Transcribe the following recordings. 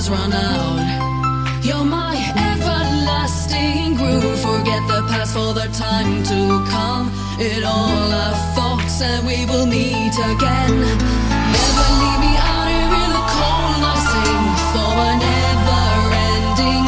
has run out. You're my everlasting groove. Forget the past for the time to come. It all our thoughts and we will meet again. Never leave me out here in the cold. I sing for a never-ending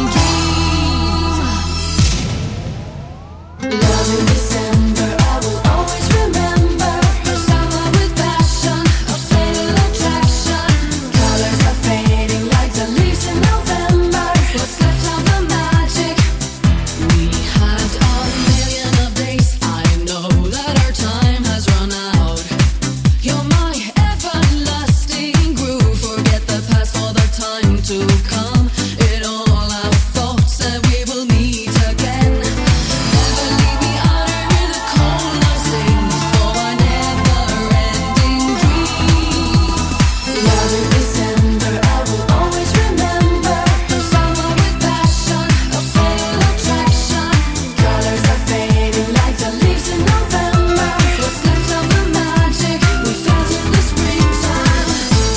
dream. Love in December, I will always remember. Summer with passion, a fatal attraction. Colors are fading like the leaves in November. What's left of the magic? We had a million of days. I know that our time has run out. You're my everlasting groove. Forget the past for the time to come. It all our thoughts and we will meet again. Never leave me out here in the cold. I sing for a never-ending dream. Love in December, I will always remember. Summer with passion, a fatal attraction. Colors are fading like the leaves in November. What's left of the magic we felt in the springtime?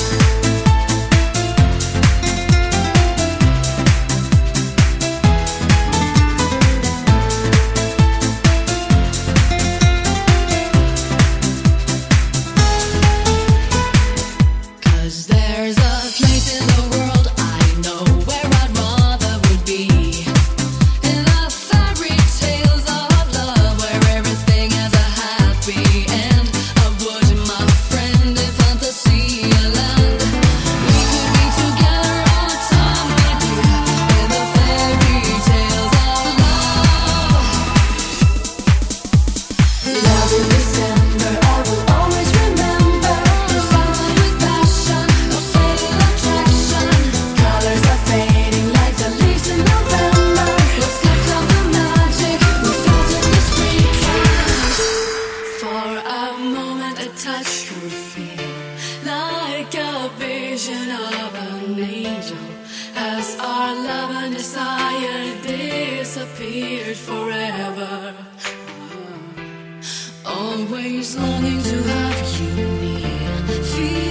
Cause there's a place in the world I know where I'd rather would be. In the fairy tales of love where everything has a happy end. I would, my friend, in fantasy land. We could be together all the time, my dear, in the fairy tales of love. Love in December, I will always remember. Summer with passion, a fatal attraction. Colors are fading like the leaves in November. What's left of the magic we felt in the springtime? For a moment, a touch could feel like a vision of an angel. As our love and desire disappeared forever. Always longing to have you near. Feel